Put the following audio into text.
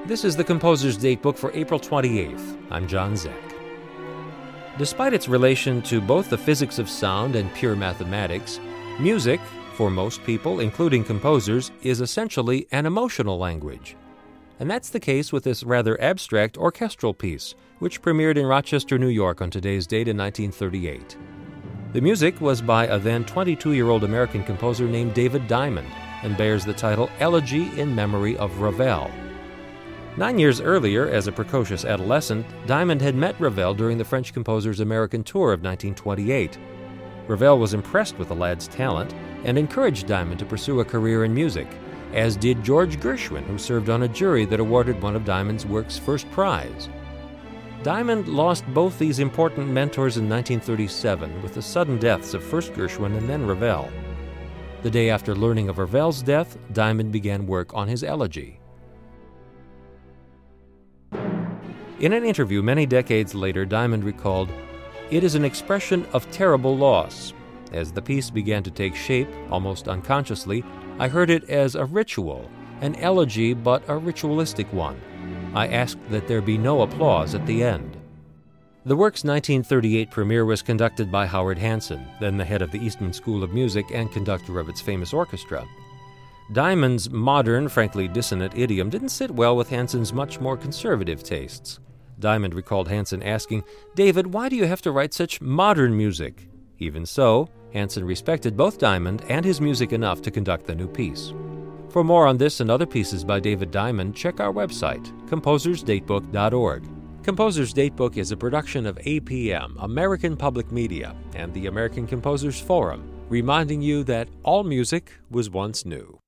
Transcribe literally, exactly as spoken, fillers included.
This is the Composer's Datebook for April twenty-eighth. I'm John Zek. Despite its relation to both the physics of sound and pure mathematics, music, for most people, including composers, is essentially an emotional language. And that's the case with this rather abstract orchestral piece, which premiered in Rochester, New York on today's date in nineteen thirty-eight. The music was by a then twenty-two-year-old American composer named David Diamond and bears the title Elegy in Memory of Ravel. Nine years earlier, as a precocious adolescent, Diamond had met Ravel during the French composer's American tour of nineteen twenty-eight. Ravel was impressed with the lad's talent and encouraged Diamond to pursue a career in music, as did George Gershwin, who served on a jury that awarded one of Diamond's works first prize. Diamond lost both these important mentors in nineteen thirty-seven with the sudden deaths of first Gershwin and then Ravel. The day after learning of Ravel's death, Diamond began work on his elegy. In an interview many decades later, Diamond recalled, "It is an expression of terrible loss. As the piece began to take shape, almost unconsciously, I heard it as a ritual, an elegy but a ritualistic one. I asked that there be no applause at the end." The work's nineteen thirty-eight premiere was conducted by Howard Hanson, then the head of the Eastman School of Music and conductor of its famous orchestra. Diamond's modern, frankly dissonant idiom didn't sit well with Hanson's much more conservative tastes. Diamond recalled Hanson asking, "David, why do you have to write such modern music?" Even so, Hanson respected both Diamond and his music enough to conduct the new piece. For more on this and other pieces by David Diamond, check our website, composers datebook dot org. Composer's Datebook is a production of A P M, American Public Media, and the American Composers Forum, reminding you that all music was once new.